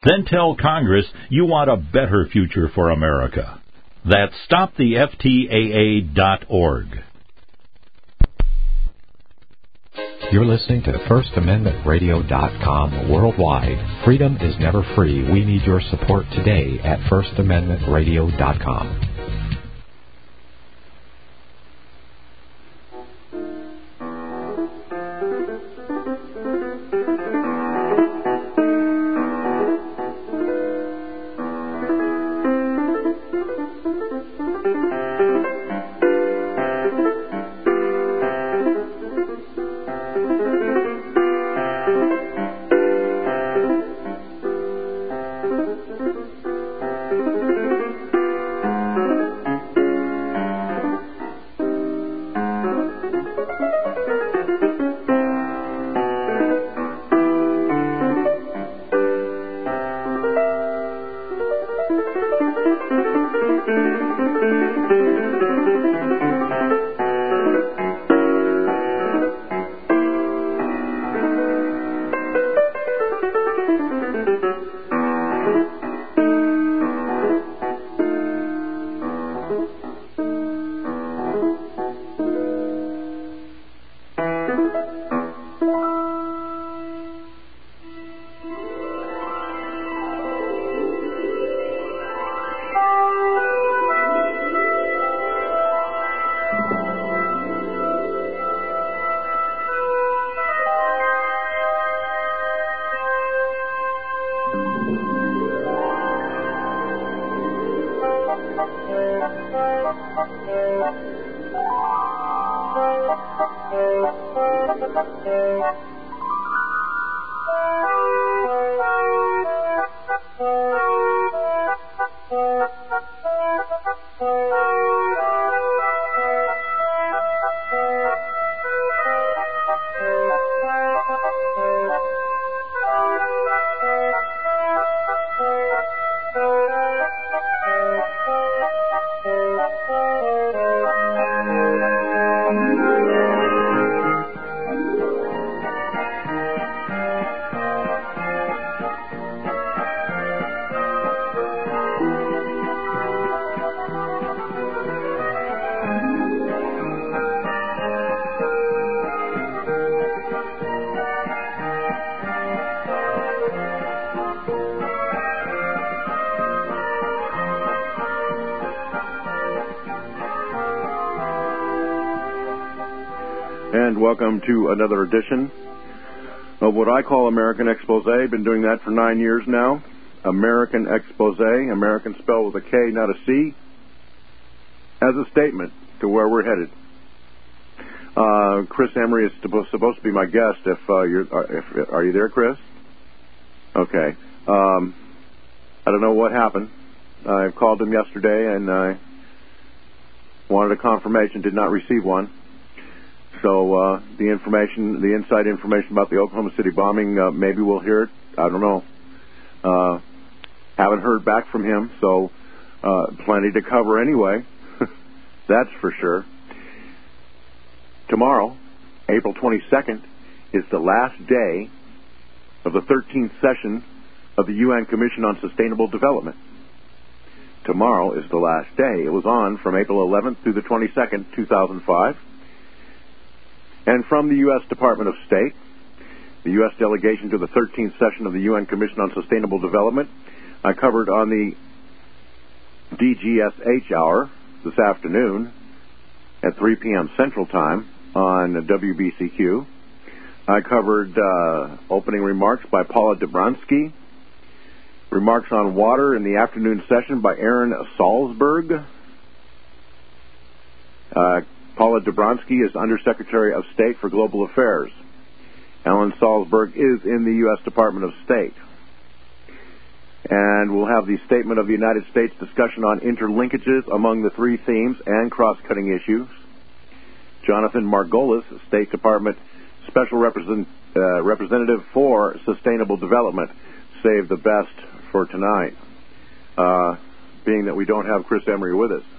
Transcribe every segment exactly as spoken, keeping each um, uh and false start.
Then tell Congress you want a better future for America. That's stop the F T A A dot org. You're listening to First Amendment Radio dot com worldwide. Freedom is never free. We need your support today at First Amendment Radio dot com. And welcome to another edition of what I call American Expose. Been doing that for nine years now. American Expose, American spelled with a K, not a C, as a statement to where we're headed. Uh, Chris Emery is supposed to be my guest. If uh, you're, if, are you there, Chris? Okay. Um, I don't know what happened. I called him yesterday and I wanted a confirmation. Did not receive one. So uh, the information, the inside information about the Oklahoma City bombing, uh, maybe we'll hear it. I don't know. Uh, haven't heard back from him, so uh, plenty to cover anyway. That's for sure. Tomorrow, April twenty-second, is the last day of the thirteenth session of the U N Commission on Sustainable Development. Tomorrow is the last day. It was on from April eleventh through the twenty-second, two thousand five. And from the U S Department of State, the U S delegation to the thirteenth session of the U N Commission on Sustainable Development, I covered on the D G S H hour this afternoon at three p.m. Central Time on W B C Q. I covered uh, opening remarks by Paula Dobransky, remarks on water in the afternoon session by Aaron Salzberg. Uh, Paula Dobransky is Undersecretary of State for Global Affairs. Alan Salzberg is in the U S Department of State. And we'll have the Statement of the United States discussion on interlinkages among the three themes and cross-cutting issues. Jonathan Margolis, State Department Special Represent, uh, Representative for Sustainable Development, saved the best for tonight, uh, being that we don't have Chris Emery with us.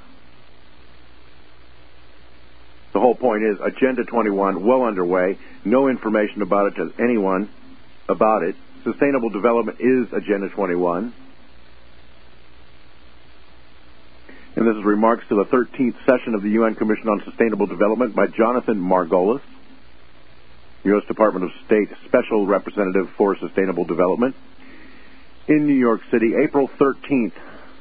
The whole point is Agenda twenty-one, well underway. No information about it to anyone about it Sustainable Development is Agenda twenty-one. And this is remarks to the thirteenth session of the U N Commission on Sustainable Development by Jonathan Margolis, U S Department of State Special Representative for Sustainable Development, in New York City, April thirteenth.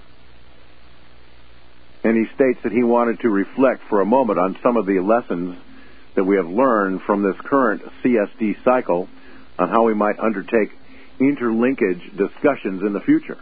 And he states that he wanted to reflect for a moment on some of the lessons that we have learned from this current C S D cycle on how we might undertake interlinkage discussions in the future.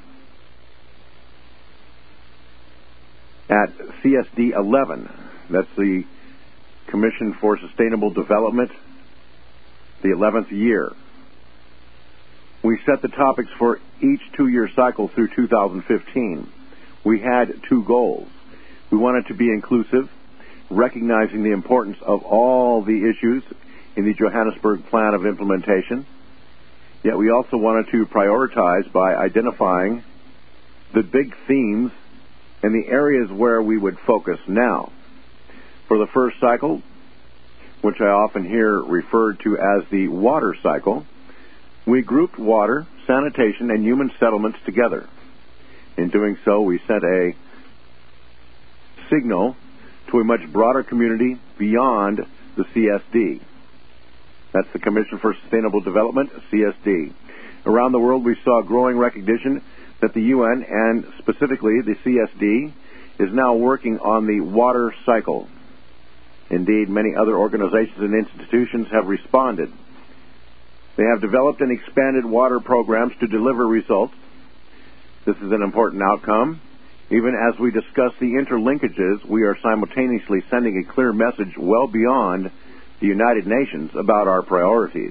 At C S D eleven, that's the Commission for Sustainable Development, the eleventh year, we set the topics for each two-year cycle through two thousand fifteen. We had two goals. We wanted to be inclusive, recognizing the importance of all the issues in the Johannesburg Plan of Implementation. Yet we also wanted to prioritize by identifying the big themes and the areas where we would focus now. For the first cycle, which I often hear referred to as the water cycle, we grouped water, sanitation, and human settlements together. In doing so, we sent a signal to a much broader community beyond the C S D. That's the Commission for Sustainable Development, C S D. Around the world, we saw growing recognition that the U N, and specifically the C S D, is now working on the water cycle. Indeed, many other organizations and institutions have responded. They have developed and expanded water programs to deliver results. This is an important outcome. Even as we discuss the interlinkages, we are simultaneously sending a clear message well beyond the United Nations about our priorities.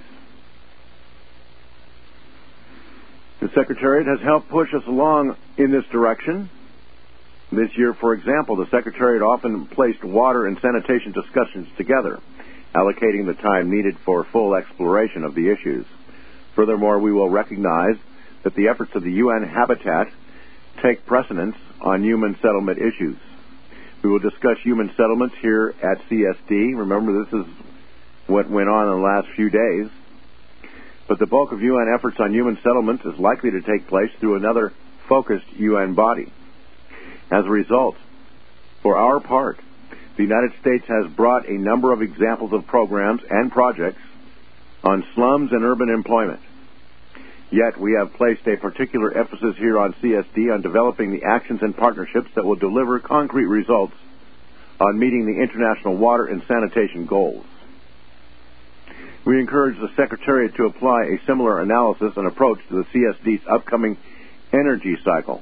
The Secretariat has helped push us along in this direction. This year, for example, the Secretariat often placed water and sanitation discussions together, allocating the time needed for full exploration of the issues. Furthermore, we will recognize that the efforts of the U N Habitat take precedence on human settlement issues. We will discuss human settlements here at C S D. Remember, this is what went on in the last few days. But the bulk of U N efforts on human settlements is likely to take place through another focused U N body. As a result, for our part, the United States has brought a number of examples of programs and projects on slums and urban employment. Yet we have placed a particular emphasis here on C S D on developing the actions and partnerships that will deliver concrete results on meeting the international water and sanitation goals. We encourage the Secretariat to apply a similar analysis and approach to the C S D's upcoming energy cycle.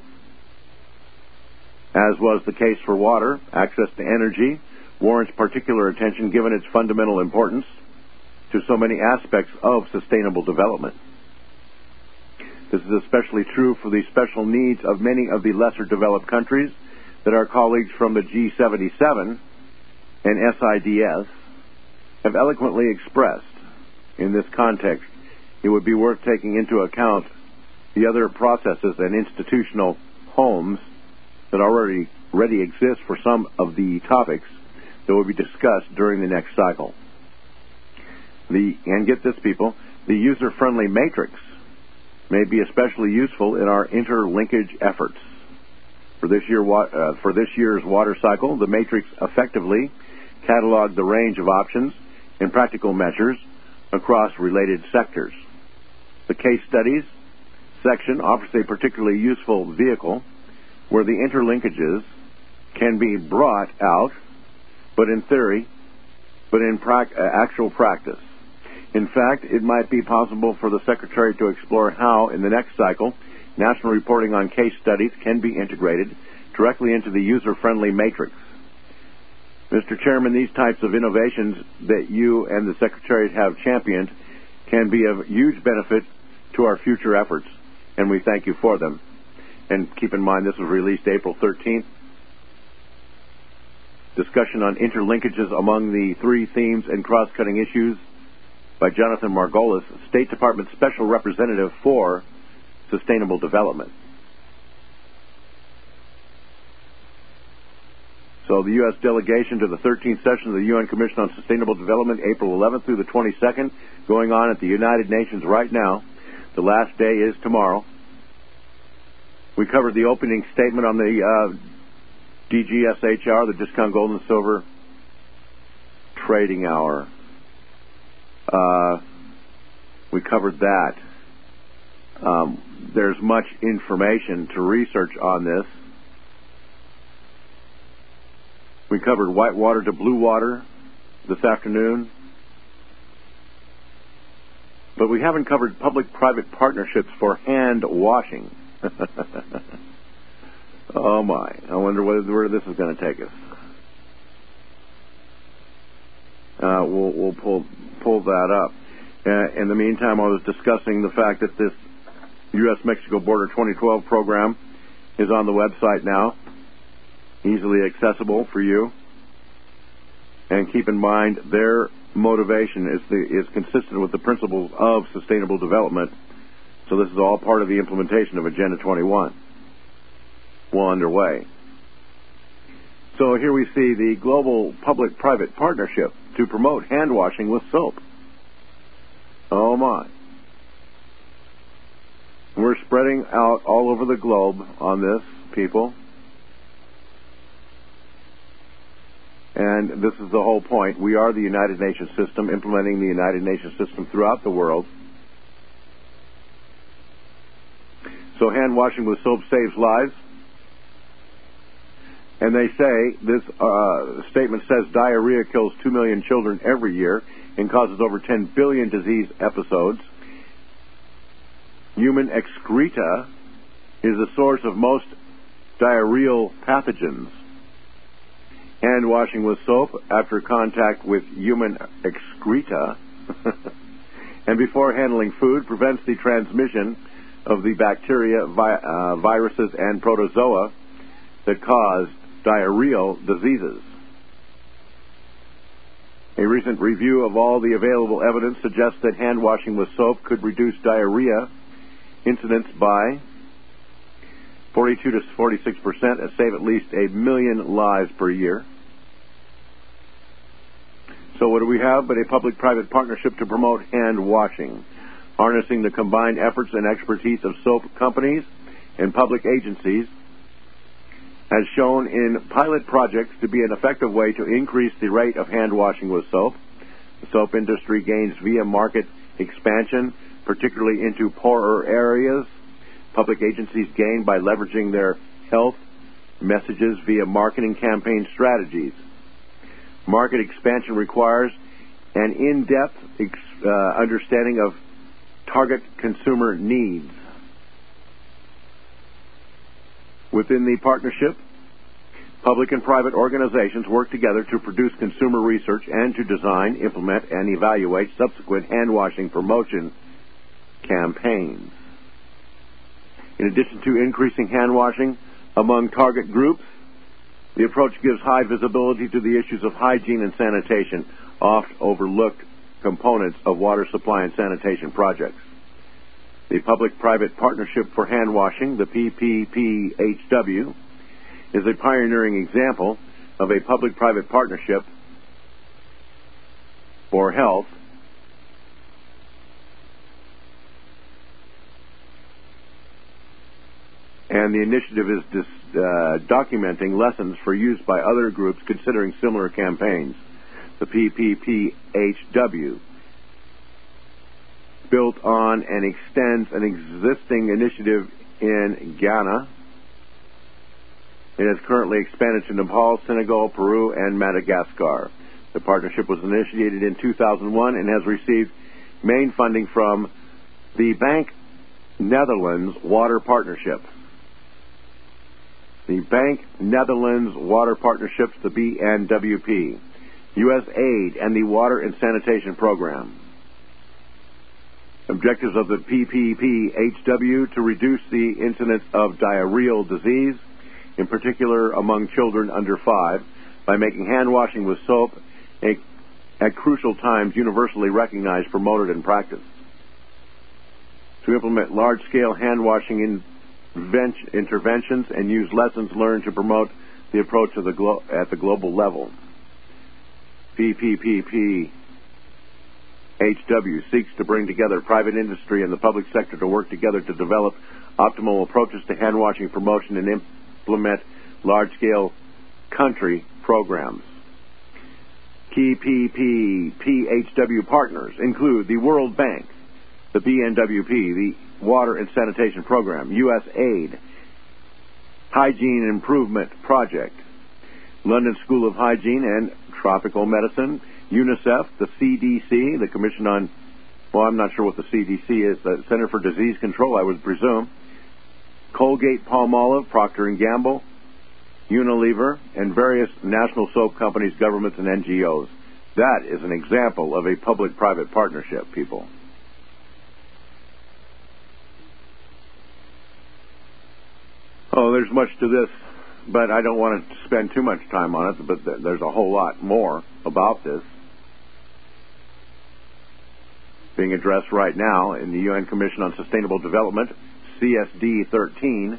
As was the case for water, access to energy warrants particular attention given its fundamental importance to so many aspects of sustainable development. This is especially true for the special needs of many of the lesser developed countries that our colleagues from the G seventy-seven and S I D S have eloquently expressed. In this context, it would be worth taking into account the other processes and institutional homes that already, already exist for some of the topics that will be discussed during the next cycle. The, and get this, people, the user-friendly matrix may be especially useful in our interlinkage efforts. For this, year, uh, for this year's water cycle, the matrix effectively cataloged the range of options and practical measures across related sectors. The case studies section offers a particularly useful vehicle where the interlinkages can be brought out, but in theory, but in pra- uh, actual practice. In fact, it might be possible for the Secretary to explore how, in the next cycle, national reporting on case studies can be integrated directly into the user-friendly matrix. Mister Chairman, these types of innovations that you and the Secretariat have championed can be of huge benefit to our future efforts, and we thank you for them. And keep in mind, this was released April thirteenth. Discussion on interlinkages among the three themes and cross-cutting issues by Jonathan Margolis, State Department Special Representative for Sustainable Development. So the U S delegation to the thirteenth session of the U N Commission on Sustainable Development, April eleventh through the twenty-second, going on at the United Nations right now. The last day is tomorrow. We covered the opening statement on the uh, D G S H R, the Discount Gold and Silver Trading Hour. Uh, we covered that. Um, there's much information to research on this. We covered white water to blue water this afternoon. But we haven't covered public-private partnerships for hand washing. Oh my, I wonder where, where this is going to take us. Uh, we'll, we'll pull, pull that up. Uh, in the meantime, I was discussing the fact that this U S Mexico Border twenty twelve program is on the website now, easily accessible for you. And keep in mind, their motivation is, the, is consistent with the principles of sustainable development. So this is all part of the implementation of Agenda twenty-one, well underway. So here we see the global public-private partnership to promote hand washing with soap. Oh my. We're spreading out all over the globe on this, people. And this is the whole point. We are the United Nations system, implementing the United Nations system throughout the world. So hand washing with soap saves lives. And they say, this uh, statement says diarrhea kills two million children every year and causes over ten billion disease episodes. Human excreta is the source of most diarrheal pathogens. Hand washing with soap after contact with human excreta and before handling food prevents the transmission of the bacteria, vi- uh, viruses, and protozoa that cause diarrheal diseases. A recent review of all the available evidence suggests that hand washing with soap could reduce diarrhea incidence by forty-two to forty-six percent and save at least a million lives per year. So what do we have but a public-private partnership to promote hand washing, harnessing the combined efforts and expertise of soap companies and public agencies, has shown in pilot projects to be an effective way to increase the rate of hand washing with soap. The soap industry gains via market expansion, particularly into poorer areas. Public agencies gain by leveraging their health messages via marketing campaign strategies. Market expansion requires an in-depth ex- uh, understanding of target consumer needs. Within the partnership, public and private organizations work together to produce consumer research and to design, implement, and evaluate subsequent hand-washing promotion campaigns. In addition to increasing hand-washing among target groups, the approach gives high visibility to the issues of hygiene and sanitation, oft overlooked components of water supply and sanitation projects. The Public-Private Partnership for Hand Washing, the P P P H W, is a pioneering example of a public-private partnership for health and the initiative is dis, uh, documenting lessons for use by other groups considering similar campaigns. The P P P H W, built on and extends an existing initiative in Ghana. It has currently expanded to Nepal, Senegal, Peru, and Madagascar. The partnership was initiated in two thousand one and has received main funding from the Bank Netherlands Water Partnership. The Bank Netherlands Water Partnerships, the B N W P, U S Aid, and the Water and Sanitation Program. Objectives of the P P P H W to reduce the incidence of diarrheal disease, in particular among children under five, by making hand washing with soap a, at crucial times universally recognized, promoted, and practiced. To implement large-scale hand washing interventions and use lessons learned to promote the approach of the glo- at the global level. P P P P H W seeks to bring together private industry and the public sector to work together to develop optimal approaches to hand washing promotion and implement large-scale country programs. Key P P P H W partners include the World Bank, the B N W P, the Water and Sanitation Program, U S A I D, Hygiene Improvement Project, London School of Hygiene and Tropical Medicine, UNICEF, the C D C, the Commission on, well, I'm not sure what the C D C is, the Center for Disease Control, I would presume, Colgate, Palmolive, Procter and Gamble, Unilever, and various national soap companies, governments, and N G Os. That is an example of a public-private partnership, people. Oh, there's much to this, but I don't want to spend too much time on it, but there's a whole lot more about this being addressed right now in the U N Commission on Sustainable Development, C S D thirteen.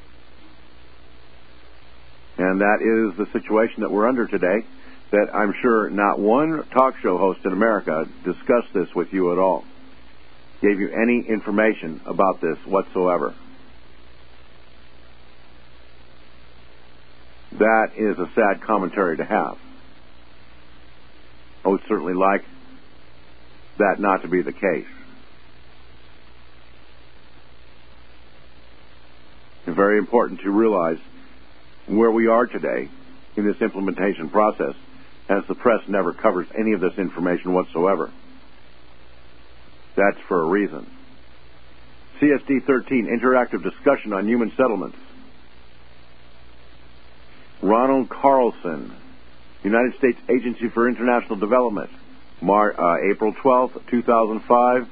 And that is the situation that we're under today, that I'm sure not one talk show host in America discussed this with you at all, gave you any information about this whatsoever. That is a sad commentary to have. I would certainly like that not to be the case. It's very important to realize where we are today in this implementation process, as the press never covers any of this information whatsoever. That's for a reason. C S D thirteen, Interactive Discussion on Human Settlements. Ronald Carlson, United States Agency for International Development, Mar- uh, April twelfth, two thousand five.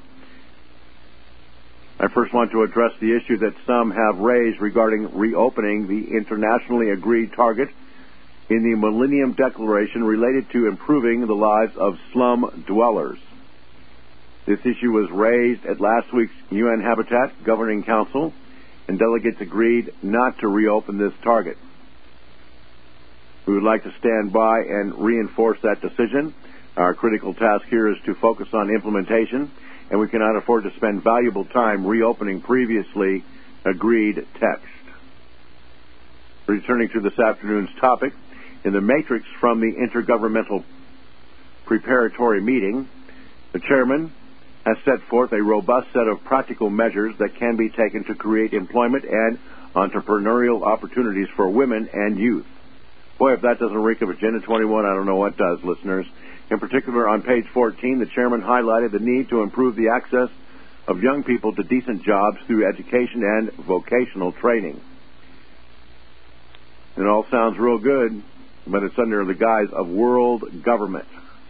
I first want to address the issue that some have raised regarding reopening the internationally agreed target in the Millennium Declaration related to improving the lives of slum dwellers. This issue was raised at last week's U N Habitat Governing Council, and delegates agreed not to reopen this target. We would like to stand by and reinforce that decision. Our critical task here is to focus on implementation, and we cannot afford to spend valuable time reopening previously agreed text. Returning to this afternoon's topic, in the matrix from the Intergovernmental Preparatory Meeting, the chairman has set forth a robust set of practical measures that can be taken to create employment and entrepreneurial opportunities for women and youth. Boy, if that doesn't reek of Agenda twenty-one, I don't know what does, listeners. In particular, on page fourteen, the chairman highlighted the need to improve the access of young people to decent jobs through education and vocational training. It all sounds real good, but it's under the guise of world government.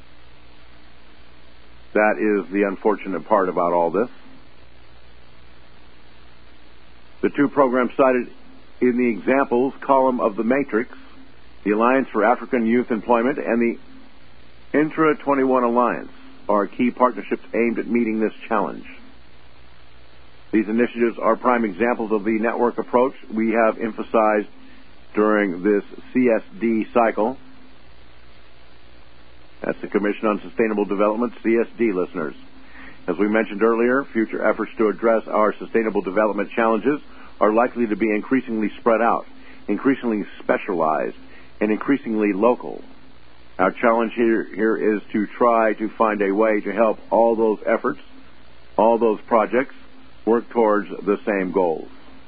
That is the unfortunate part about all this. The two programs cited in the examples column of the matrix, the Alliance for African Youth Employment and the Intra twenty-one Alliance, are key partnerships aimed at meeting this challenge. These initiatives are prime examples of the network approach we have emphasized during this C S D cycle. That's the Commission on Sustainable Development, C S D, listeners. As we mentioned earlier, future efforts to address our sustainable development challenges are likely to be increasingly spread out, increasingly specialized, and increasingly local. Our challenge here, here is to try to find a way to help all those efforts, all those projects, work towards the same goals.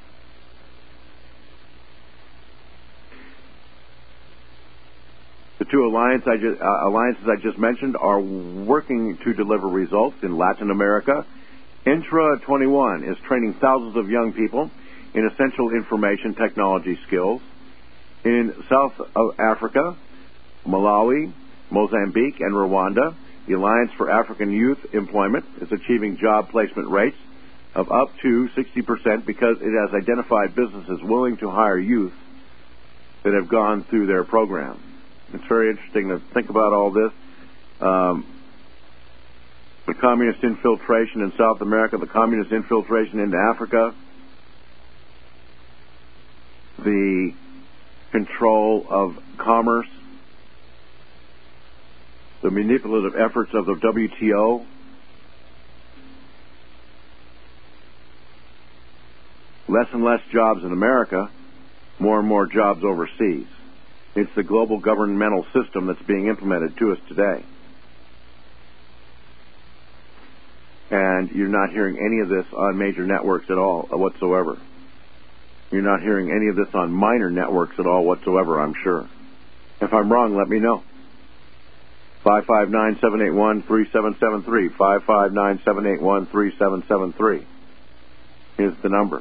The two alliance I just, uh, alliances I just mentioned are working to deliver results in Latin America. Intra twenty-one is training thousands of young people in essential information technology skills. In South Africa, Malawi, Mozambique, and Rwanda, the Alliance for African Youth Employment is achieving job placement rates of up to sixty percent because it has identified businesses willing to hire youth that have gone through their program. It's very interesting to think about all this. Um, the communist infiltration in South America, the communist infiltration into Africa, the control of commerce, the manipulative efforts of the W T O less and less jobs in America, more and more jobs overseas. It's the global governmental system that's being implemented to us today. And you're not hearing any of this on major networks at all whatsoever. You're not hearing any of this on minor networks at all whatsoever, I'm sure. If I'm wrong, let me know. five five nine, seven eight one, three seven seven three. five five nine, seven eight one, three seven seven three is the number.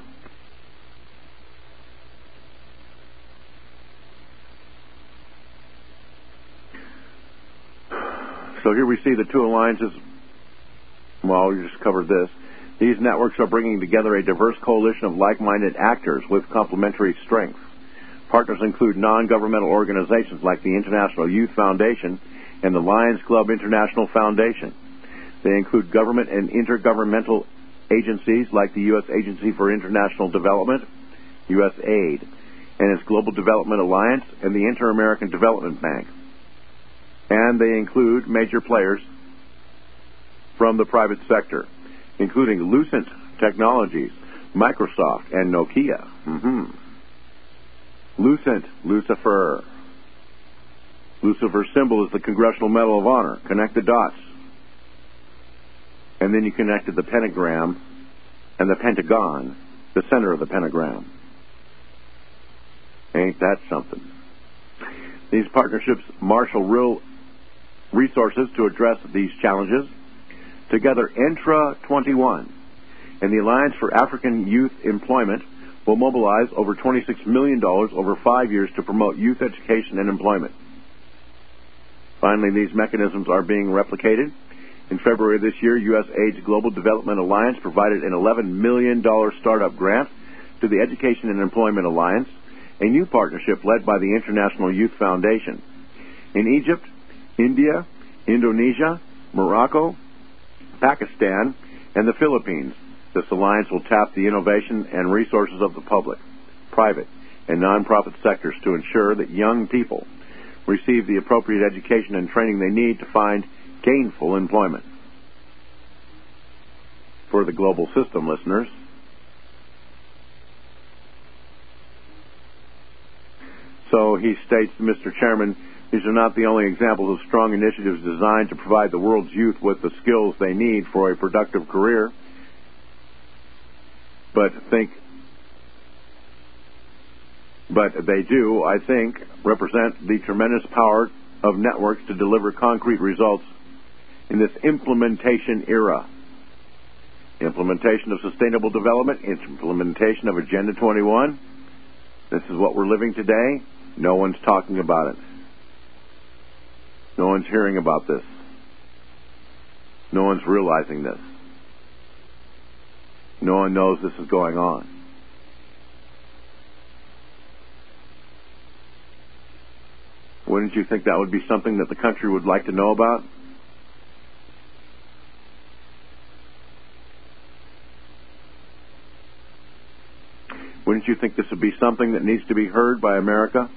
So here we see the two alliances. Well, we just covered this. These networks are bringing together a diverse coalition of like-minded actors with complementary strengths. Partners include non-governmental organizations like the International Youth Foundation and the Lions Club International Foundation. They include government and intergovernmental agencies like the U S Agency for International Development, U S A I D, and its Global Development Alliance and the Inter-American Development Bank. And they include major players from the private sector, including Lucent Technologies, Microsoft, and Nokia. Mm-hmm. Lucent, Lucifer. Lucifer's symbol is the Congressional Medal of Honor. Connect the dots. And then you connected the pentagram and the pentagon, the center of the pentagram. Ain't that something? These partnerships marshal real resources to address these challenges. Together, Entra twenty-one and the Alliance for African Youth Employment will mobilize over twenty-six million dollars over five years to promote youth education and employment. Finally, these mechanisms are being replicated. In February of this year, U S A I D's Global Development Alliance provided an eleven million dollars startup grant to the Education and Employment Alliance, a new partnership led by the International Youth Foundation. In Egypt, India, Indonesia, Morocco, Pakistan, and the Philippines, this alliance will tap the innovation and resources of the public, private, and nonprofit sectors to ensure that young people receive the appropriate education and training they need to find gainful employment. For the global system, listeners, so he states, Mister Chairman, these are not the only examples of strong initiatives designed to provide the world's youth with the skills they need for a productive career, but think, but they do, I think, represent the tremendous power of networks to deliver concrete results in this implementation era. Implementation of sustainable development, implementation of Agenda twenty-one. This is what we're living today. No one's talking about it. No one's hearing about this. No one's realizing this. No one knows this is going on. Wouldn't you think that would be something that the country would like to know about? Wouldn't you think this would be something that needs to be heard by America?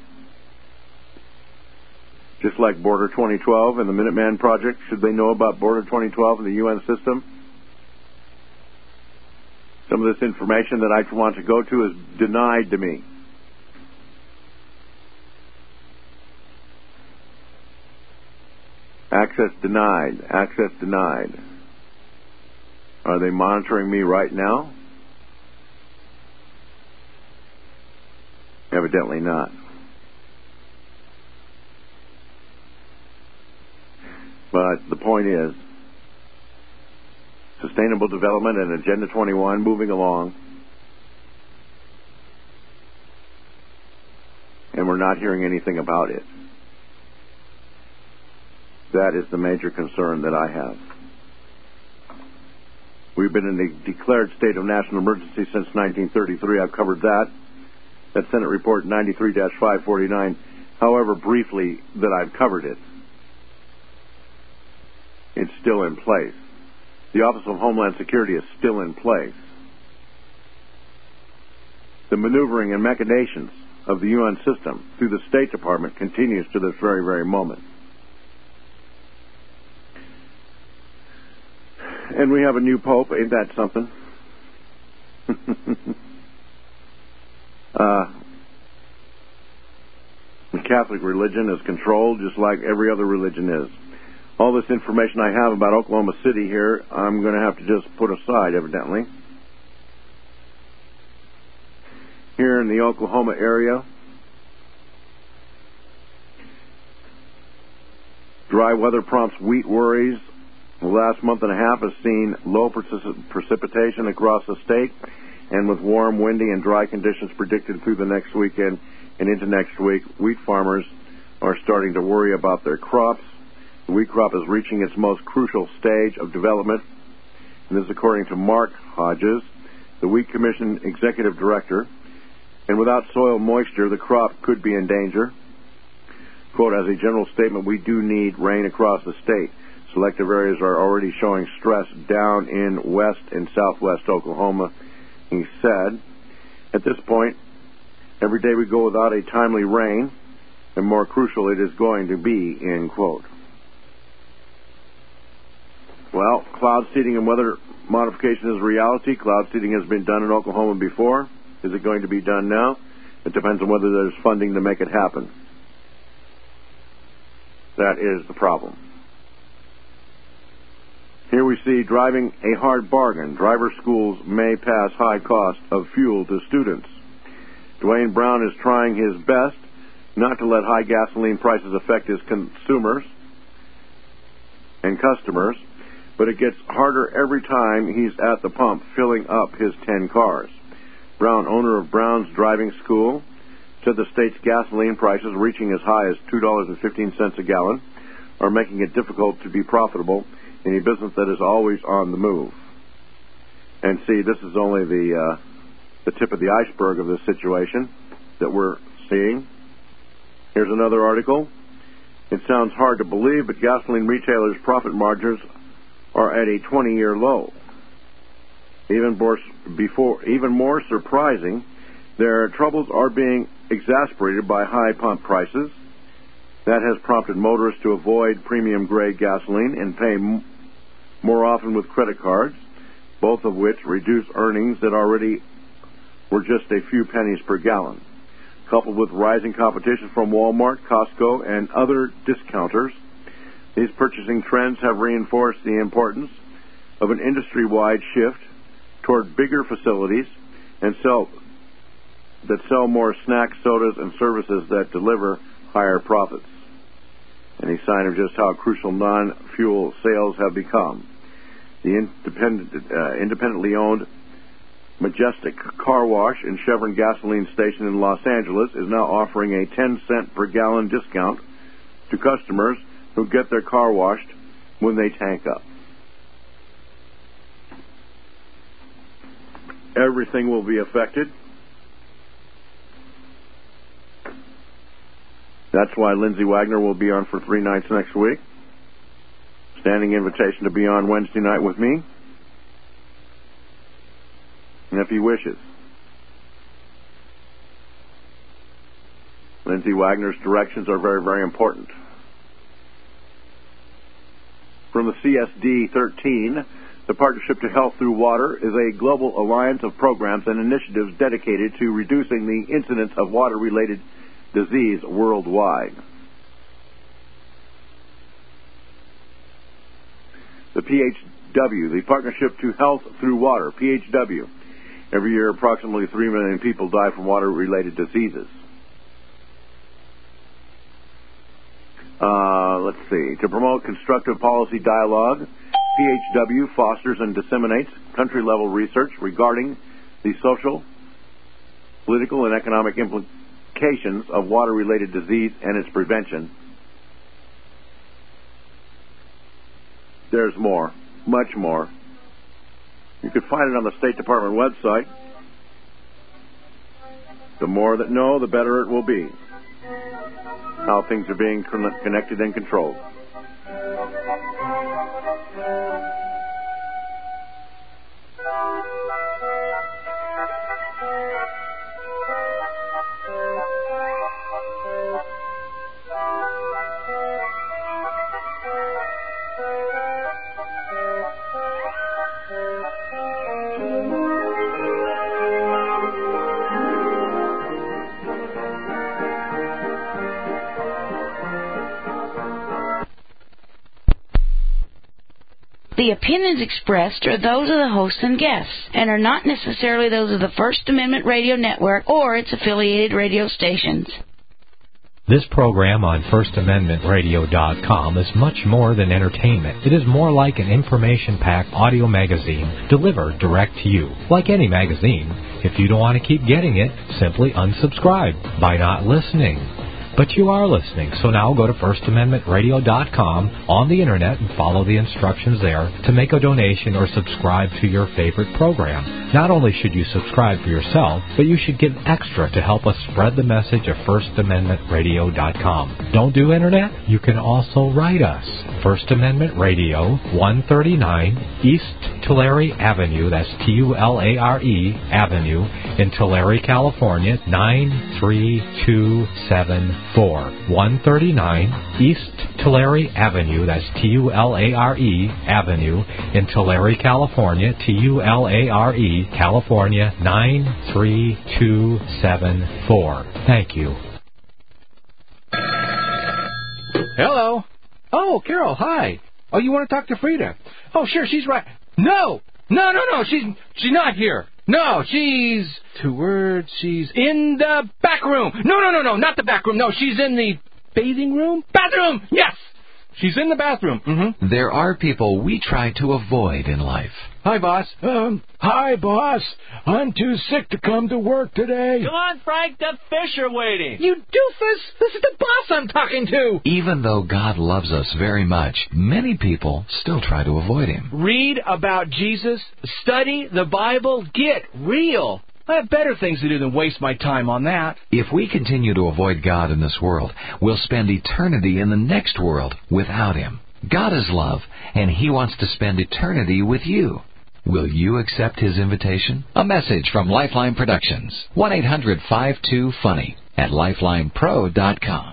Just like Border twenty twelve and the Minuteman Project, should they know about Border twenty twelve and the U N system? Some of this information that I want to go to is denied to me. Access denied. Access denied. Are they monitoring me right now? Evidently not. But the point is, sustainable development and Agenda twenty-one moving along, and we're not hearing anything about it. That is the major concern that I have. We've been in a declared state of national emergency since nineteen thirty-three. I've covered that. That's Senate Report ninety-three dash five forty-nine. However briefly that I've covered it, it's still in place. The Office of Homeland Security is still in place. The maneuvering and machinations of the U N system through the State Department continues to this very, very moment. And we have a new pope. Ain't that something? Uh, the Catholic religion is controlled just like every other religion is. All this information I have about Oklahoma City here, I'm going to have to just put aside, evidently. Here in the Oklahoma area, dry weather prompts wheat worries. The last month and a half has seen low precip- precipitation across the state, and with warm, windy, and dry conditions predicted through the next weekend and into next week, wheat farmers are starting to worry about their crops. The wheat crop is reaching its most crucial stage of development, and this is according to Mark Hodges, the Wheat Commission Executive Director. And without soil moisture, the crop could be in danger. Quote, as a general statement, we do need rain across the state. Selective areas are already showing stress down in west and southwest Oklahoma, he said. At this point, every day we go without a timely rain, and more crucial it is going to be, end quote. Well, cloud seeding and weather modification is a reality. Cloud seeding has been done in Oklahoma before. Is it going to be done now? It depends on whether there's funding to make it happen. That is the problem. Here we see driving a hard bargain. Driver schools may pass high cost of fuel to students. Dwayne Brown is trying his best not to let high gasoline prices affect his consumers and customers, but it gets harder every time he's at the pump filling up his ten cars. Brown, owner of Brown's Driving School, said the state's gasoline prices, reaching as high as two dollars and fifteen cents a gallon, are making it difficult to be profitable in a business that is always on the move. And see, this is only the uh, the tip of the iceberg of this situation that we're seeing. Here's another article. It sounds hard to believe, but gasoline retailers' profit margins are at a twenty-year low. Even more, before, even more surprising, their troubles are being exacerbated by high pump prices. That has prompted motorists to avoid premium-grade gasoline and pay m- more often with credit cards, both of which reduce earnings that already were just a few pennies per gallon. Coupled with rising competition from Walmart, Costco, and other discounters, these purchasing trends have reinforced the importance of an industry-wide shift toward bigger facilities and sell that sell more snacks, sodas, and services that deliver higher profits. Any sign of just how crucial non-fuel sales have become. The independent, uh, independently owned Majestic Car Wash and Chevron gasoline station in Los Angeles is now offering a ten cent per gallon discount to customers who get their car washed when they tank up. Everything will be affected. That's why Lindsay Wagner will be on for three nights next week. Standing invitation to be on Wednesday night with me. And if he wishes. Lindsay Wagner's directions are very, very important. From the C S D thirteen, the Partnership to Health Through Water is a global alliance of programs and initiatives dedicated to reducing the incidence of water-related disease worldwide. The P H W, the Partnership to Health Through Water, P H W. Every year, approximately three million people die from water-related diseases. Uh, let's see. To promote constructive policy dialogue, P H W fosters and disseminates country-level research regarding the social, political, and economic implications of water-related disease and its prevention. There's more, much more. You can find it on the State Department website. The more that know, the better it will be. How things are being connected and controlled. The opinions expressed are those of the hosts and guests, and are not necessarily those of the First Amendment Radio Network or its affiliated radio stations. This program on First Amendment Radio dot com is much more than entertainment. It is more like an information-packed audio magazine delivered direct to you. Like any magazine, if you don't want to keep getting it, simply unsubscribe by not listening. But you are listening, so now go to First Amendment Radio dot com on the Internet and follow the instructions there to make a donation or subscribe to your favorite program. Not only should you subscribe for yourself, but you should give extra to help us spread the message of First Amendment Radio dot com. Don't do Internet? You can also write us. First Amendment Radio, one thirty-nine East Tulare Avenue, that's T U L A R E Avenue, in Tulare, California, nine three two seven four. one thirty-nine East Tulare Avenue, that's T U L A R E Avenue, in Tulare, California, T U L A R E, California, nine three two seven four. Thank you. Hello. Oh, Carol, hi. Oh, you want to talk to Frida? Oh, sure, she's right. No! No, no, no, she's she's not here. No, she's, two words, she's in the back room. No, no, no, no, not the back room. No, she's in the bathing room? Bathroom! Yes! She's in the bathroom. Mm-hmm. There are people we try to avoid in life. Hi, boss. Um, hi, boss. I'm too sick to come to work today. Come on, Frank, the fish are waiting. You doofus! This is the boss I'm talking to. Even though God loves us very much, many people still try to avoid Him. Read about Jesus, study the Bible, get real. I have better things to do than waste my time on that. If we continue to avoid God in this world, we'll spend eternity in the next world without Him. God is love, and He wants to spend eternity with you. Will you accept His invitation? A message from Lifeline Productions. one eight hundred five two funny at lifeline pro dot com.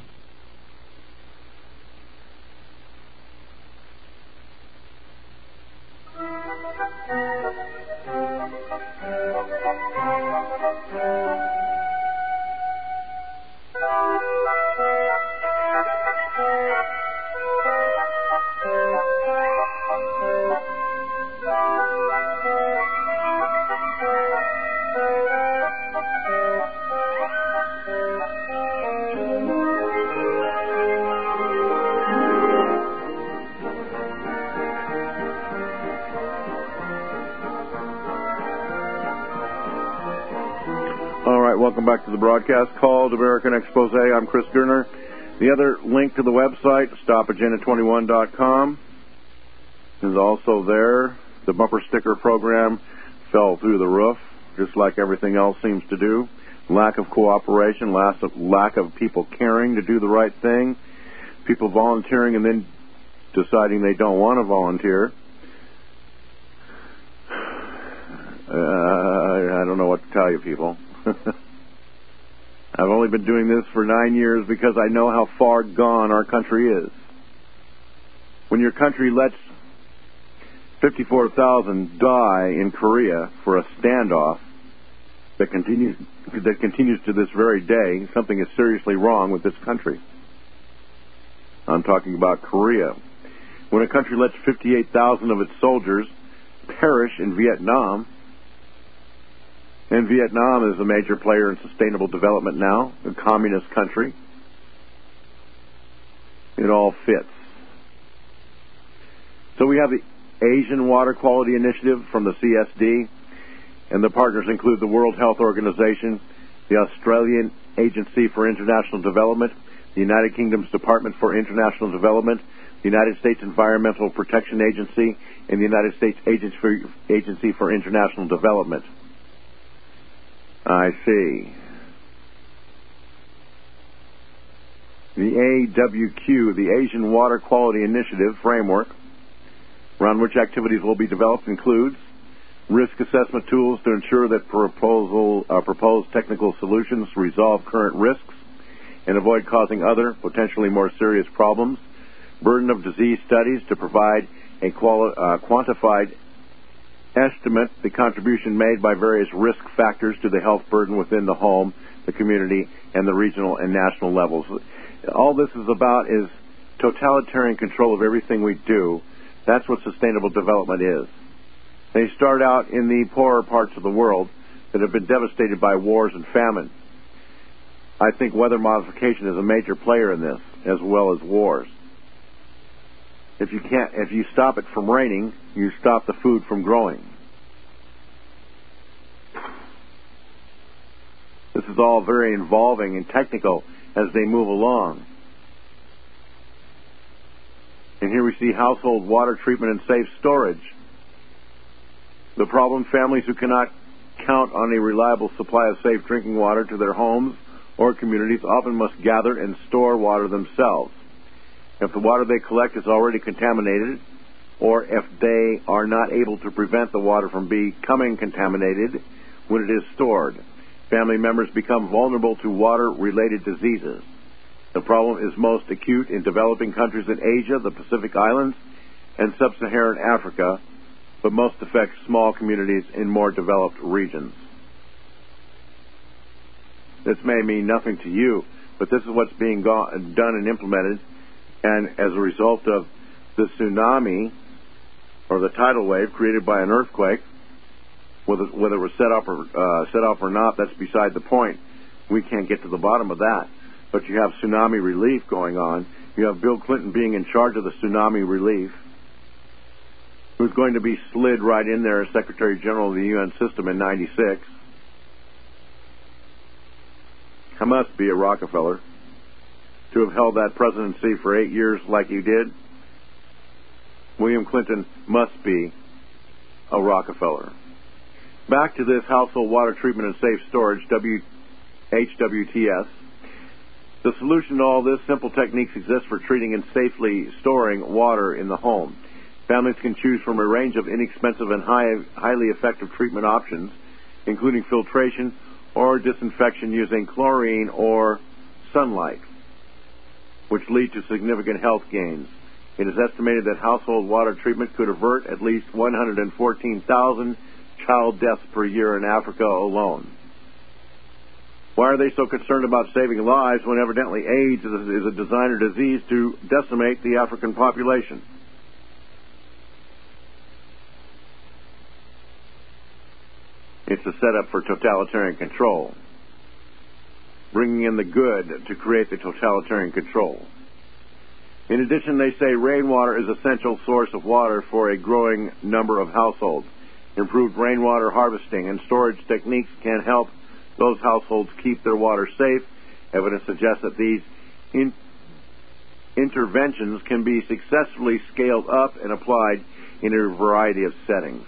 Welcome back to the broadcast called American Expose. I'm Chris Gerner. The other link to the website, stop agenda twenty-one dot com, is also there. The bumper sticker program fell through the roof, just like everything else seems to do. Lack of cooperation, lack of, lack of people caring to do the right thing, people volunteering and then deciding they don't want to volunteer. Uh, I don't know what to tell you, people. I've only been doing this for nine years because I know how far gone our country is. When your country lets fifty-four thousand die in Korea for a standoff that continues that continues to this very day, something is seriously wrong with this country. I'm talking about Korea. When a country lets fifty-eight thousand of its soldiers perish in Vietnam, and Vietnam is a major player in sustainable development now, a communist country, it all fits. So we have the Asian Water Quality Initiative from the C S D, and the partners include the World Health Organization, the Australian Agency for International Development, the United Kingdom's Department for International Development, the United States Environmental Protection Agency, and the United States Agency for International Development. I see. The A W Q, the Asian Water Quality Initiative framework, around which activities will be developed, includes risk assessment tools to ensure that proposal, uh, proposed technical solutions resolve current risks and avoid causing other, potentially more serious problems, burden of disease studies to provide a quali- uh, quantified estimate the contribution made by various risk factors to the health burden within the home, the community, and the regional and national levels. All this is about is totalitarian control of everything we do That's what sustainable development is. They start out in the poorer parts of the world that have been devastated by wars and famine. I think weather modification is a major player in this, as well as wars. If you can't, if you stop it from raining, you stop the food from growing. This is all very involving and technical as they move along. And here we see household water treatment and safe storage. The problem, families who cannot count on a reliable supply of safe drinking water to their homes or communities often must gather and store water themselves. If the water they collect is already contaminated, or if they are not able to prevent the water from becoming contaminated when it is stored, family members become vulnerable to water-related diseases. The problem is most acute in developing countries in Asia, the Pacific Islands, and sub-Saharan Africa, but most affects small communities in more developed regions. This may mean nothing to you, but this is what's being go- done and implemented, and as a result of the tsunami or the tidal wave created by an earthquake, whether, whether it was set up or uh, set up or not, that's beside the point. We can't get to the bottom of that. But you have tsunami relief going on. You have Bill Clinton being in charge of the tsunami relief, who's going to be slid right in there as Secretary General of the U N system in ninety-six. I must be a Rockefeller to have held that presidency for eight years like you did. William Clinton must be a Rockefeller. Back to this household water treatment and safe storage, H W T S. The solution to all this, simple techniques exist for treating and safely storing water in the home. Families can choose from a range of inexpensive and high, highly effective treatment options, including filtration or disinfection using chlorine or sunlight, which lead to significant health gains. It is estimated that household water treatment could avert at least one hundred fourteen thousand child deaths per year in Africa alone. Why are they so concerned about saving lives when evidently AIDS is a designer disease to decimate the African population? It's a setup for totalitarian control, bringing in the good to create the totalitarian control. In addition, they say rainwater is an essential source of water for a growing number of households. Improved rainwater harvesting and storage techniques can help those households keep their water safe. Evidence suggests that these in- interventions can be successfully scaled up and applied in a variety of settings.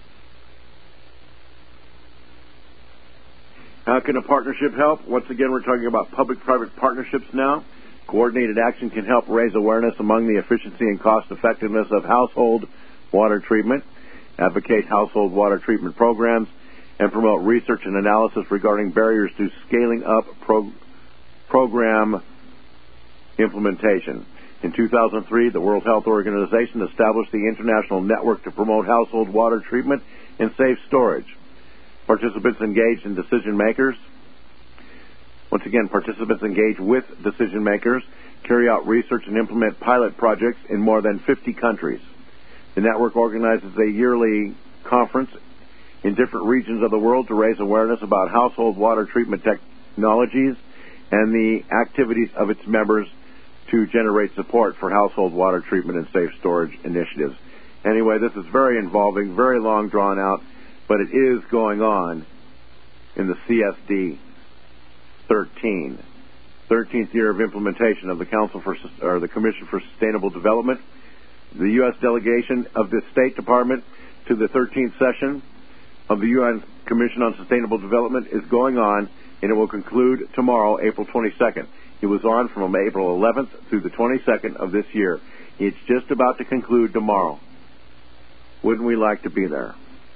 How can a partnership help? Once again, we're talking about public-private partnerships now. Coordinated action can help raise awareness among the efficiency and cost-effectiveness of household water treatment, advocate household water treatment programs, and promote research and analysis regarding barriers to scaling up pro- program implementation. In two thousand three, the World Health Organization established the International Network to promote household water treatment and safe storage. Participants engaged in decision makers. Once again, participants engage with decision makers, carry out research and implement pilot projects in more than fifty countries. The network organizes a yearly conference in different regions of the world to raise awareness about household water treatment technologies and the activities of its members to generate support for household water treatment and safe storage initiatives. Anyway, this is very involving, very long drawn out, but it is going on in the C S D thirteen, thirteenth year of implementation of the Council for or the Commission for Sustainable Development. The U S delegation of the State Department to the thirteenth session of the U N Commission on Sustainable Development is going on, and it will conclude tomorrow, April twenty-second. It was on from April eleventh through the twenty-second of this year. It's just about to conclude tomorrow. Wouldn't we like to be there?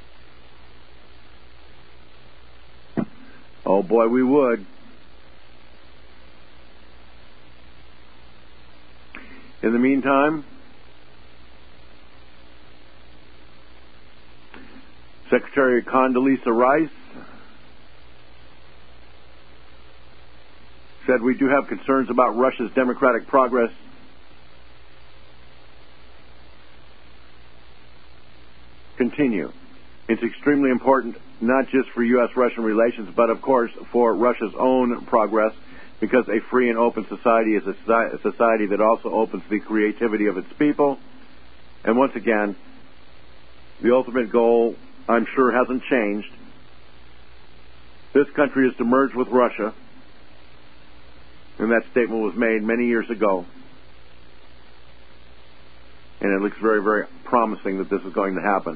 Oh boy, we would. In the meantime, Secretary Condoleezza Rice said we do have concerns about Russia's democratic progress continue. It's extremely important, not just for U S Russian relations, but, of course, for Russia's own progress, because a free and open society is a society that also opens the creativity of its people. And once again, the ultimate goal, I'm sure, hasn't changed. This country is to merge with Russia, and that statement was made many years ago. And it looks very, very promising that this is going to happen.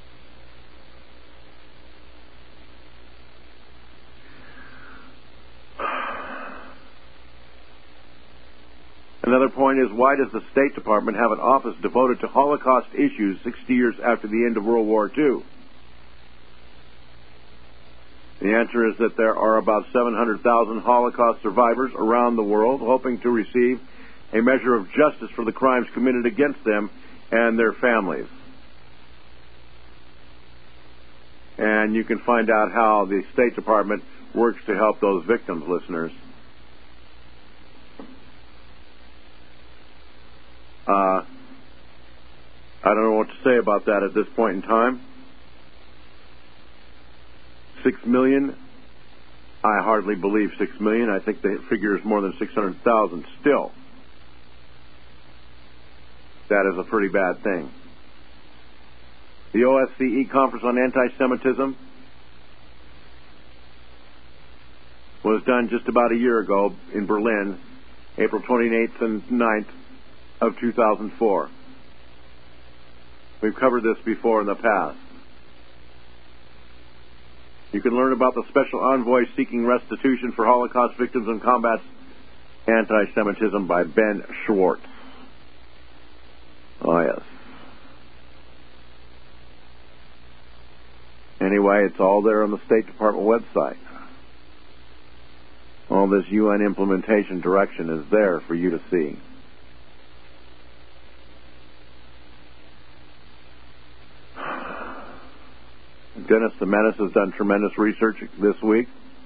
Another point is, why does the State Department have an office devoted to Holocaust issues sixty years after the end of World War Two? The answer is that there are about seven hundred thousand Holocaust survivors around the world hoping to receive a measure of justice for the crimes committed against them and their families. And you can find out how the State Department works to help those victims, listeners. Uh, I don't know what to say about that at this point in time. Six million? I hardly believe six million. I think the figure is more than six hundred thousand still. That is a pretty bad thing. The O S C E Conference on Anti-Semitism was done just about a year ago in Berlin, April twenty-eighth and ninth of two thousand four. We've covered this before in the past. You can learn about the special envoy seeking restitution for Holocaust victims and combats anti-Semitism by Ben Schwartz. Oh, yes. Anyway, it's all there on the State Department website. All this U N implementation direction is there for you to see. Dennis the Menace has done tremendous research this week.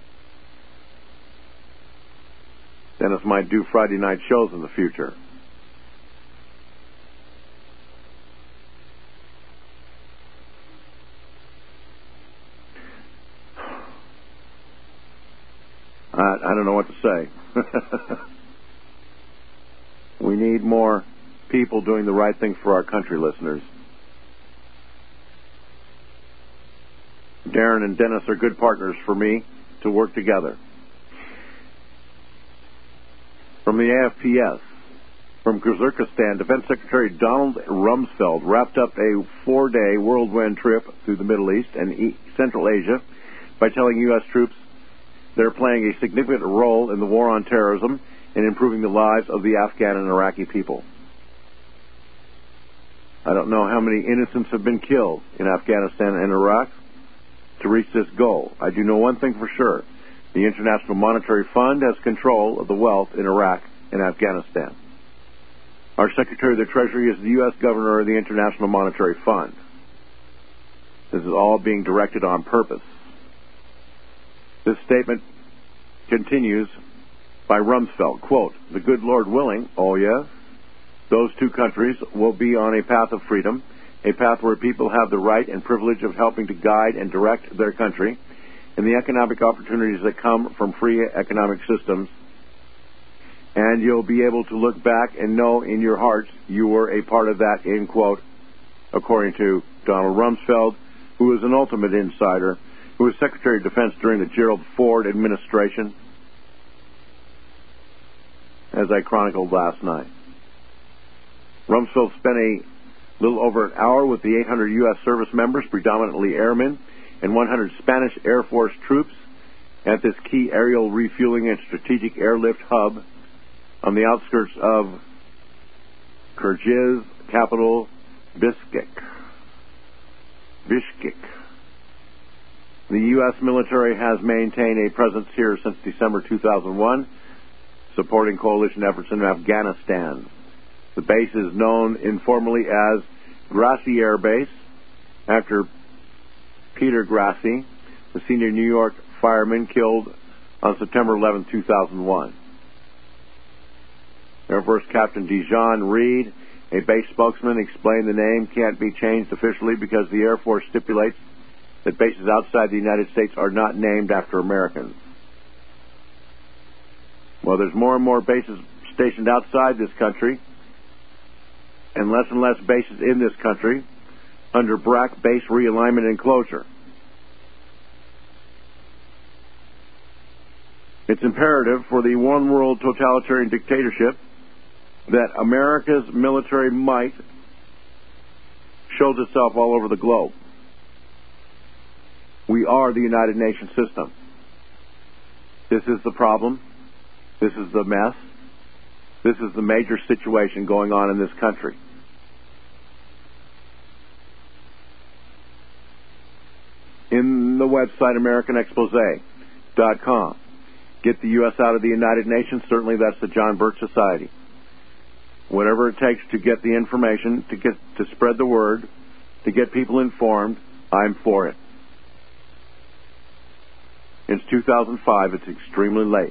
Dennis might do Friday night shows in the future. I, I don't know what to say. We need more people doing the right thing for our country, listeners. Darren and Dennis are good partners for me to work together. From the A F P S, from Kyrgyzstan, Defense Secretary Donald Rumsfeld wrapped up a four-day whirlwind trip through the Middle East and e- Central Asia by telling U S troops they're playing a significant role in the war on terrorism and improving the lives of the Afghan and Iraqi people. I don't know how many innocents have been killed in Afghanistan and Iraq to reach this goal. I do know one thing for sure. The International Monetary Fund has control of the wealth in Iraq and Afghanistan. Our Secretary of the Treasury is the U S Governor of the International Monetary Fund. This is all being directed on purpose. This statement continues by Rumsfeld, quote, "The good Lord willing, oh yes, those two countries will be on a path of freedom, a path where people have the right and privilege of helping to guide and direct their country, and the economic opportunities that come from free economic systems. And you'll be able to look back and know in your hearts you were a part of that," end quote, according to Donald Rumsfeld, who is an ultimate insider, who was Secretary of Defense during the Gerald Ford administration, as I chronicled last night. Rumsfeld spent a little over an hour with the eight hundred U S service members, predominantly airmen, and one hundred Spanish Air Force troops at this key aerial refueling and strategic airlift hub on the outskirts of Kyrgyz capital Bishkek. Bishkek. The U S military has maintained a presence here since December two thousand one, supporting coalition efforts in Afghanistan. The base is known informally as Grassi Air Base, after Peter Grassi, the senior New York fireman killed on September eleventh, two thousand one. Air Force Captain Dijon Reed A base spokesman explained the name can't be changed officially because the Air Force stipulates that bases outside the United States are not named after Americans. Well, there's more and more bases stationed outside this country and less and less bases in this country under B R A C base realignment and closure. It's imperative for the one world totalitarian dictatorship that America's military might shows itself all over the globe. We are the United Nations system. This is the problem. This is the mess. This is the major situation going on in this country. In the website American Expose dot com. Get the U S out of the United Nations. Certainly that's the John Birch Society. Whatever it takes to get the information, to get to spread the word, to get people informed, I'm for it. It's two thousand five. It's extremely late.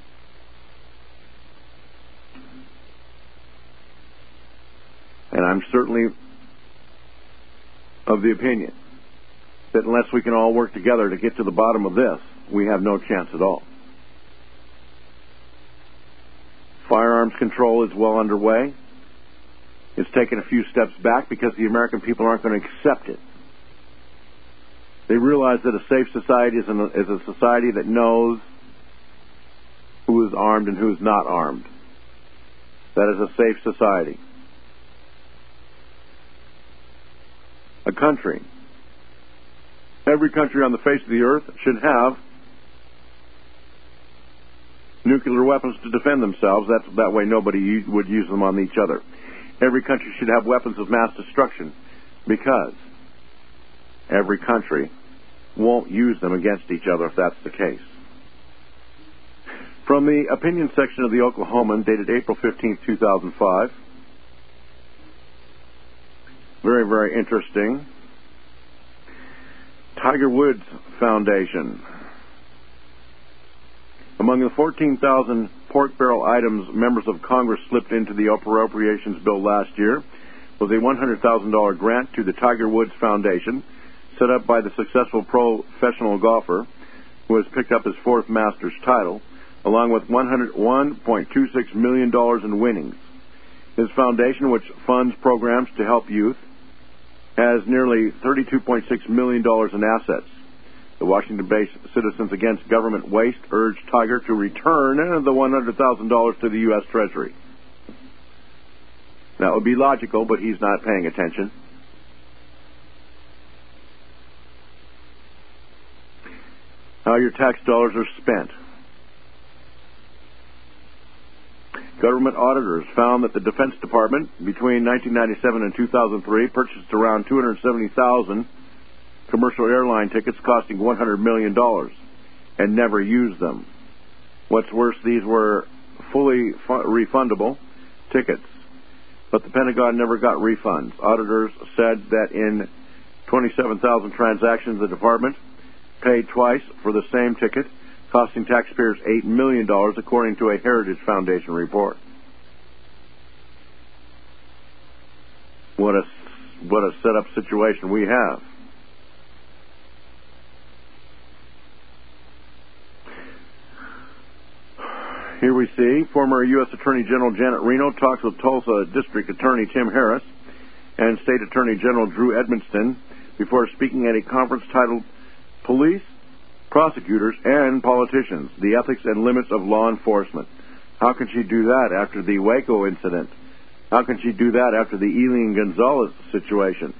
And I'm certainly of the opinion that unless we can all work together to get to the bottom of this, we have no chance at all. Firearms control is well underway. It's taken a few steps back because the American people aren't going to accept it. They realize that a safe society is, an, is a society that knows who is armed and who is not armed. That is a safe society. A country, every country on the face of the earth should have nuclear weapons to defend themselves. That's, that way nobody u- would use them on each other. Every country should have weapons of mass destruction because every country won't use them against each other if that's the case. From the opinion section of the Oklahoman, dated April fifteenth, two thousand five. Very, very interesting. Tiger Woods Foundation. Among the fourteen thousand pork barrel items members of Congress slipped into the appropriations bill last year was a one hundred thousand dollars grant to the Tiger Woods Foundation, set up by the successful professional golfer who has picked up his fourth Masters title, along with one hundred one point two six million dollars in winnings. His foundation, which funds programs to help youth, has nearly thirty-two point six million dollars in assets. The Washington-based Citizens Against Government Waste urged Tiger to return the one hundred thousand dollars to the U S Treasury. That would be logical, but he's not paying attention. How your tax dollars are spent. Government auditors found that the Defense Department, between nineteen ninety-seven and two thousand three, purchased around two hundred seventy thousand commercial airline tickets costing one hundred million dollars and never used them. What's worse, these were fully fu- refundable tickets, but the Pentagon never got refunds. Auditors said that in twenty-seven thousand transactions, the department paid twice for the same ticket, costing taxpayers eight million dollars, according to a Heritage Foundation report. What a, what a set-up situation we have. Here we see former U S Attorney General Janet Reno talks with Tulsa District Attorney Tim Harris and State Attorney General Drew Edmonston before speaking at a conference titled Police, Prosecutors, and Politicians, the Ethics and Limits of Law Enforcement. How can she do that after the Waco incident? How can she do that after the Elian Gonzalez situation?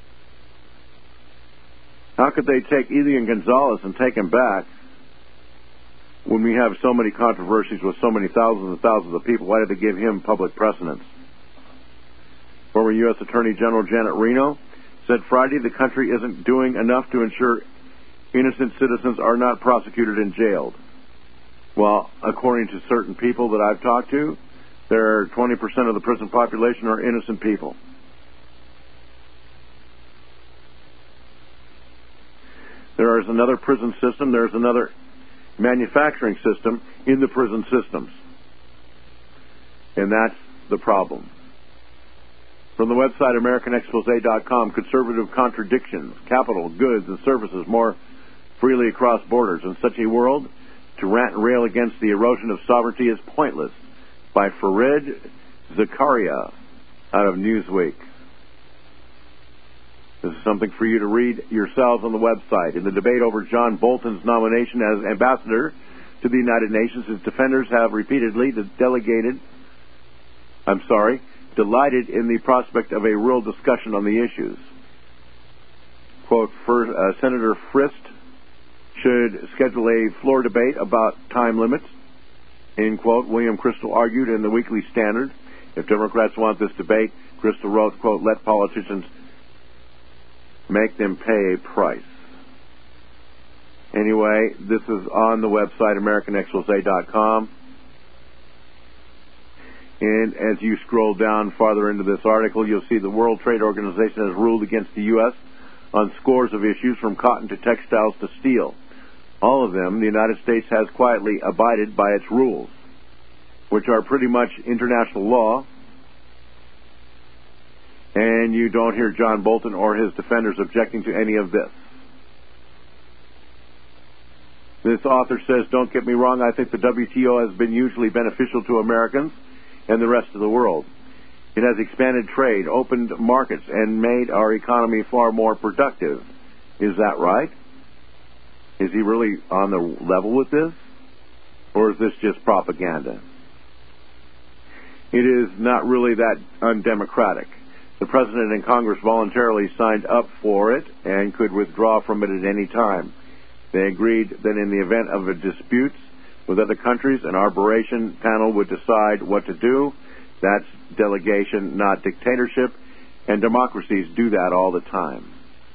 How could they take Elian Gonzalez and take him back when we have so many controversies with so many thousands and thousands of people? Why did they give him public precedence? Former U S Attorney General Janet Reno said Friday the country isn't doing enough to ensure innocent citizens are not prosecuted and jailed. Well, according to certain people that I've talked to, there are twenty percent of the prison population are innocent people. There is another prison system. There is another manufacturing system in the prison systems. And that's the problem. From the website American Expose dot com, conservative contradictions, capital, goods, and services more freely across borders. In such a world, to rant and rail against the erosion of sovereignty is pointless. By Farid Zakaria out of Newsweek. This is something for you to read yourselves on the website. In the debate over John Bolton's nomination as ambassador to the United Nations, his defenders have repeatedly delegated, I'm sorry, delighted in the prospect of a real discussion on the issues. Quote, for, uh, Senator Frist should schedule a floor debate about time limits, end quote, William Crystal argued in the Weekly Standard. If Democrats want this debate, Crystal wrote, quote, let politicians make them pay a price. Anyway, this is on the website American Expose dot com. And as you scroll down farther into this article, you'll see the World Trade Organization has ruled against the U S on scores of issues from cotton to textiles to steel. All of them, the United States has quietly abided by its rules, which are pretty much international law. And you don't hear John Bolton or his defenders objecting to any of this. This author says, don't get me wrong, I think the W T O has been hugely beneficial to Americans and the rest of the world. It has expanded trade, opened markets, and made our economy far more productive. Is that right? Is he really on the level with this? Or is this just propaganda? It is not really that undemocratic. The President and Congress voluntarily signed up for it and could withdraw from it at any time. They agreed that in the event of a dispute with other countries, an arbitration panel would decide what to do. That's delegation, not dictatorship, and democracies do that all the time.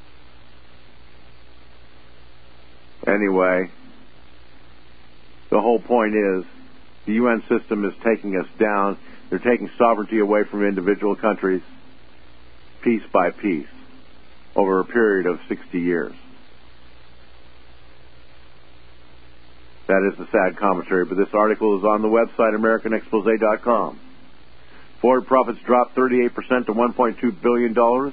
Anyway, the whole point is the U N system is taking us down. They're taking sovereignty away from individual countries piece by piece over a period of sixty years. That is the sad commentary, but this article is on the website American Expose dot com. Ford profits dropped thirty-eight percent to one point two billion dollars.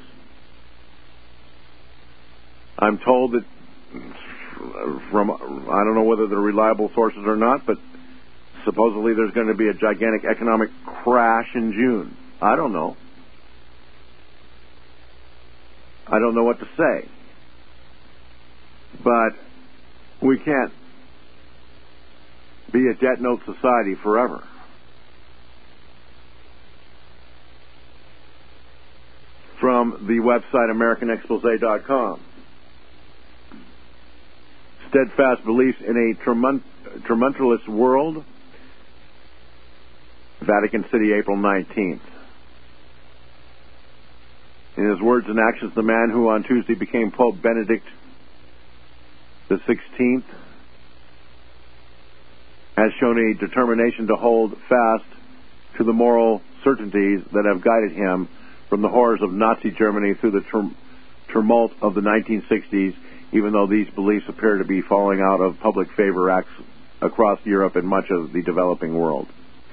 I'm told that from, I don't know whether they're reliable sources or not, but supposedly there's going to be a gigantic economic crash in June. I don't know. I don't know what to say. But we can't be a debt note society forever. From the website American Expose dot com. Steadfast beliefs in a tumultuous world. Vatican City, April nineteenth. In his words and actions, the man who on Tuesday became Pope Benedict the sixteenth has shown a determination to hold fast to the moral certainties that have guided him from the horrors of Nazi Germany through the tur- tumult of the nineteen sixties, even though these beliefs appear to be falling out of public favor acts across Europe and much of the developing world.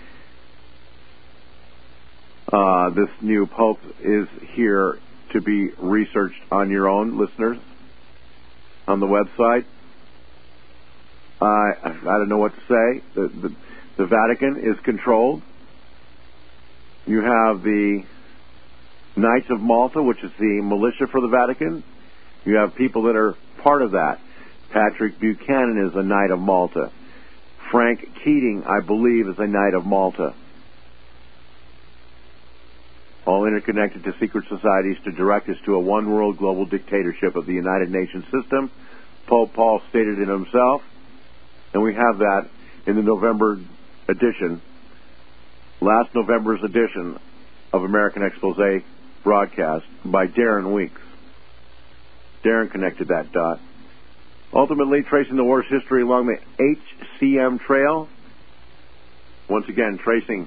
Uh, this new Pope is here to be researched on your own, listeners, on the website. I I don't know what to say. The, the, the Vatican is controlled. You have the Knights of Malta, which is the militia for the Vatican. You have people that are part of that. Patrick Buchanan is a Knight of Malta. Frank Keating, I believe, is a Knight of Malta. All interconnected to secret societies to direct us to a one-world global dictatorship of the United Nations system. Pope Paul stated it himself. And we have that in the November edition, last November's edition of American Expose broadcast by Darren Weeks. Darren connected that dot. Ultimately, tracing the war's history along the H C M Trail. Once again, tracing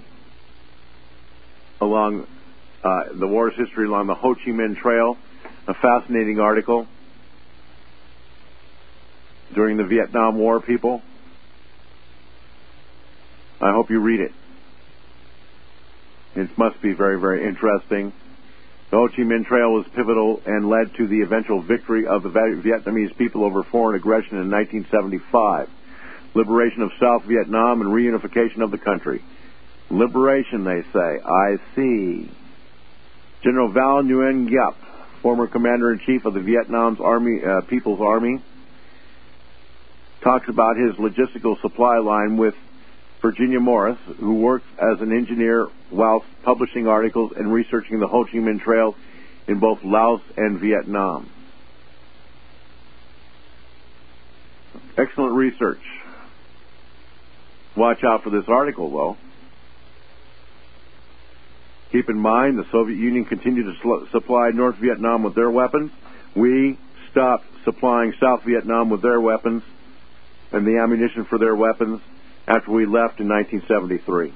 along uh, the war's history along the Ho Chi Minh Trail. A fascinating article. During the Vietnam War, people. I hope you read it. It must be very, very interesting. The Ho Chi Minh Trail was pivotal and led to the eventual victory of the Vietnamese people over foreign aggression in nineteen seventy-five. Liberation of South Vietnam and reunification of the country. Liberation, they say. I see. General Val Nguyen Giap, former Commander-in-Chief of the Vietnam's Army, uh, People's Army, talks about his logistical supply line with Virginia Morris, who works as an engineer whilst publishing articles and researching the Ho Chi Minh Trail in both Laos and Vietnam. Excellent research. Watch out for this article, though. Keep in mind, the Soviet Union continued to sl- supply North Vietnam with their weapons. We stopped supplying South Vietnam with their weapons and the ammunition for their weapons after we left in nineteen seventy-three.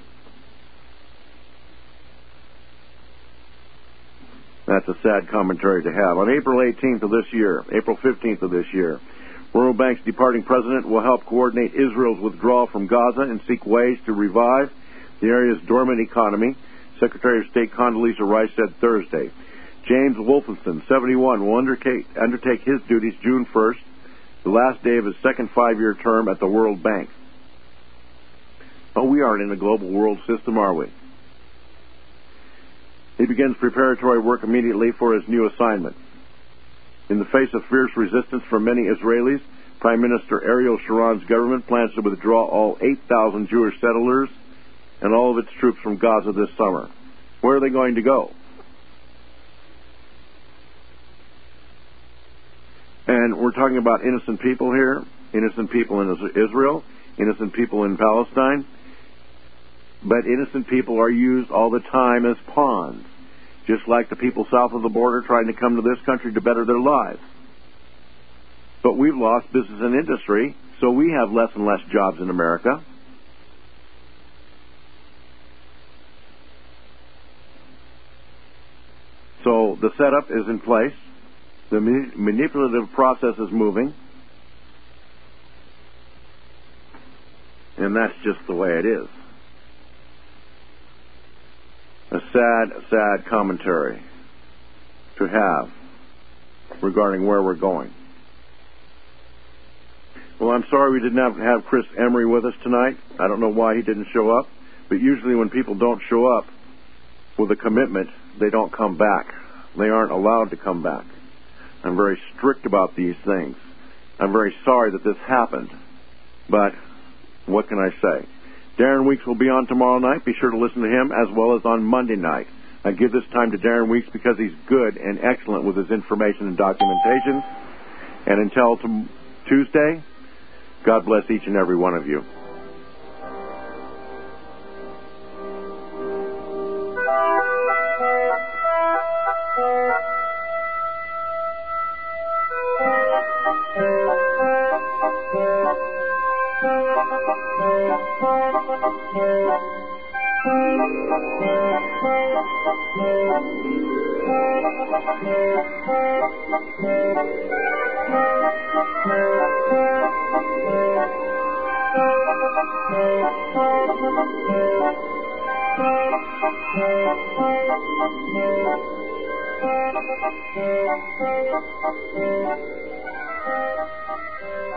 That's a sad commentary to have. On April eighteenth of this year, April fifteenth of this year, World Bank's departing president will help coordinate Israel's withdrawal from Gaza and seek ways to revive the area's dormant economy, Secretary of State Condoleezza Rice said Thursday. James Wolfenson, seventy-one, will undertake, undertake his duties June first, the last day of his second five-year term at the World Bank. But we aren't in a global world system, are we? He begins preparatory work immediately for his new assignment. In the face of fierce resistance from many Israelis, Prime Minister Ariel Sharon's government plans to withdraw all eight thousand Jewish settlers and all of its troops from Gaza this summer. Where are they going to go? And we're talking about innocent people here, innocent people in Israel, innocent people in Palestine. But innocent people are used all the time as pawns, just like the people south of the border trying to come to this country to better their lives. But we've lost business and industry, so we have less and less jobs in America. So the setup is in place. The manipulative process is moving. And that's just the way it is. A sad, sad commentary to have regarding where we're going. Well, I'm sorry we didn't have, have Chris Emery with us tonight. I don't know why he didn't show up, but usually when people don't show up with a commitment, they don't come back. They aren't allowed to come back. I'm very strict about these things. I'm very sorry that this happened, but what can I say? Darren Weeks will be on tomorrow night. Be sure to listen to him as well as on Monday night. I give this time to Darren Weeks because he's good and excellent with his information and documentation. And until t- Tuesday, God bless each and every one of you. Thank you.